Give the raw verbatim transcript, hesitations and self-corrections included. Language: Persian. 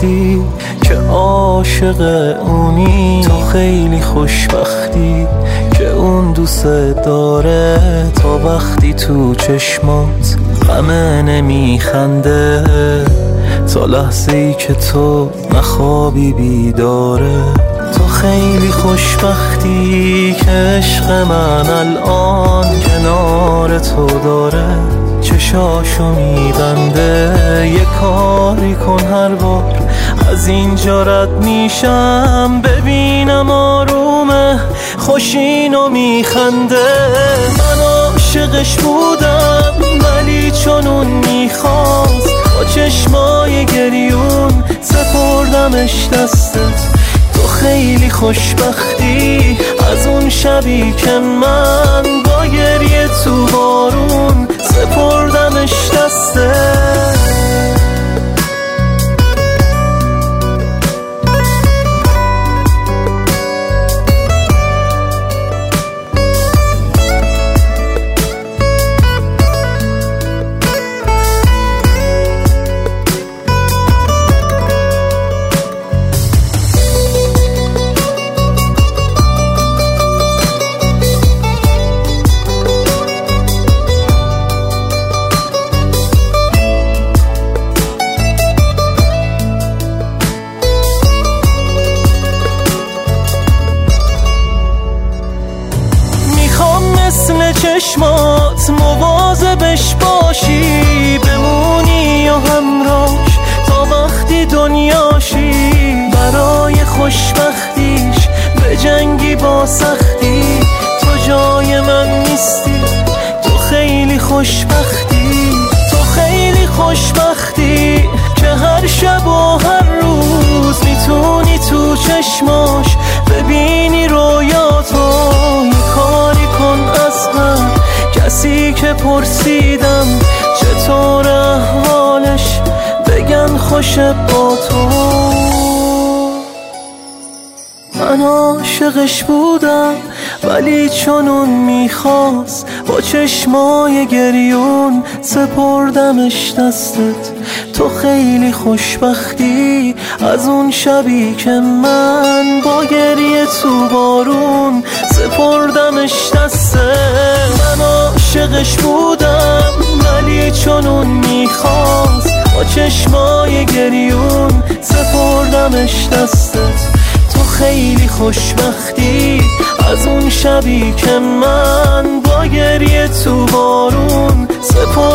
خوشبختی که عاشق اونی، تو خیلی خوشبختی که اون دوست داره. تا وقتی تو چشمات غمه نمیخنده، تا لحظه ای که تو نخوابی بیداره. تو خیلی خوشبختی که عشق من الان کنار تو داره. چشاشو میبنده یه کاری کن هر بار از اینجا رد میشم، ببینم آرومه خوشینو میخنده. من عاشقش بودم ولی چون اون میخواست، با چشمای گریون سپردمش دستت. تو خیلی خوشبختی از اون شبی که من با گریه تو بارون سپردمش دستت. مثل چشمات مواظبش باشی، بمونی و همراش تا وقتی دنیاشی. برای خوشبختیش به جنگی با سختی، تو جای من نیستی. تو خیلی خوشبختی، تو خیلی خوشبختی که هر شب و هر روز میتونی تو چشماش ببینی رویاتو. کاری کن از من کسی که پرسیدم چطور احوالش، بگن خوش با تو. من عاشقش بودم ولی چون اون میخواست، با چشمای گریون سپردمش دستت. تو خیلی خوشبختی از اون شبی که من با گریه تو بارون سپردمش دستت. من عاشقش بودم ولی چون اون میخواست، با چشمای گریون سپردمش دستت. تو خیلی خوشبختی از اون شبی که من با گریه تو بارون سپردمش